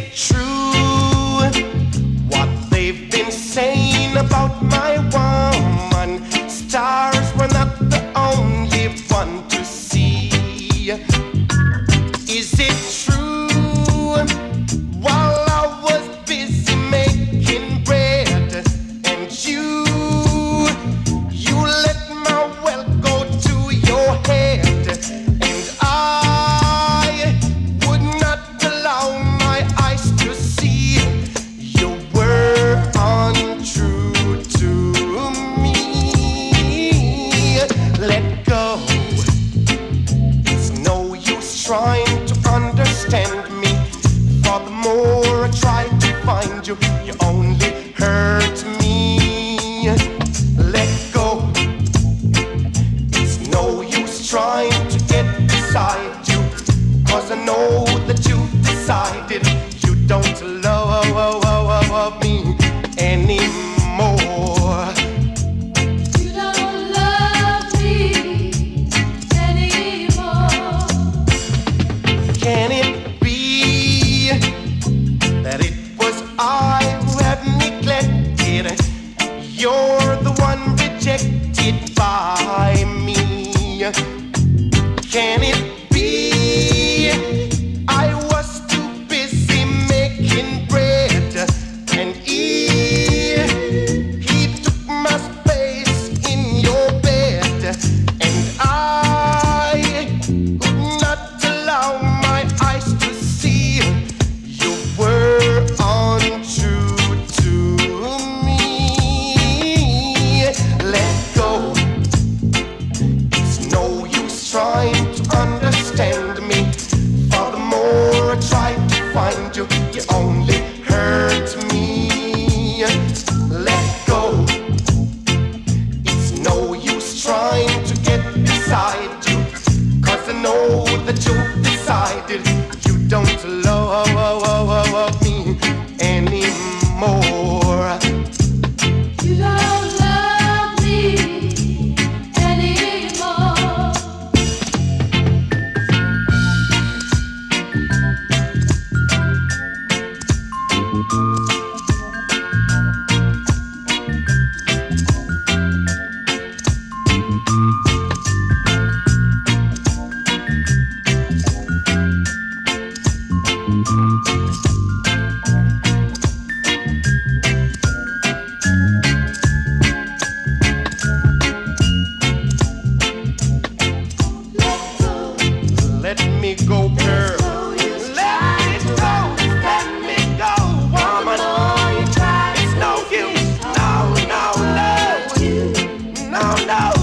it true what they've been saying about my woman? Stars were not the only one to see. Is it true? While I was busy making bread, and you let my wealth go to your head, and I would not allow my eyes to see you were untrue to me. Let go. It's no use trying to understand me. For the more I try to find you, you only hurt me. Let go. It's no use trying to get beside you, 'cause I know that you decided you don't love me anymore. You don't love me anymore. Can it be that it was I who have neglected? You're the one rejected by me. Can it be I was too busy making bread, and he took my space in your bed, and I could not allow my eyes to see you were untrue to me. Let go. It's no use trying to understand me. For the more I try to find you, you only hurt me. Let go. It's no use trying to get beside you, 'cause I know that you decided you don't love me anymore. You don't love me anymore. Let me go, girl. Let go. Let me go, woman. It's no use. No, love. No,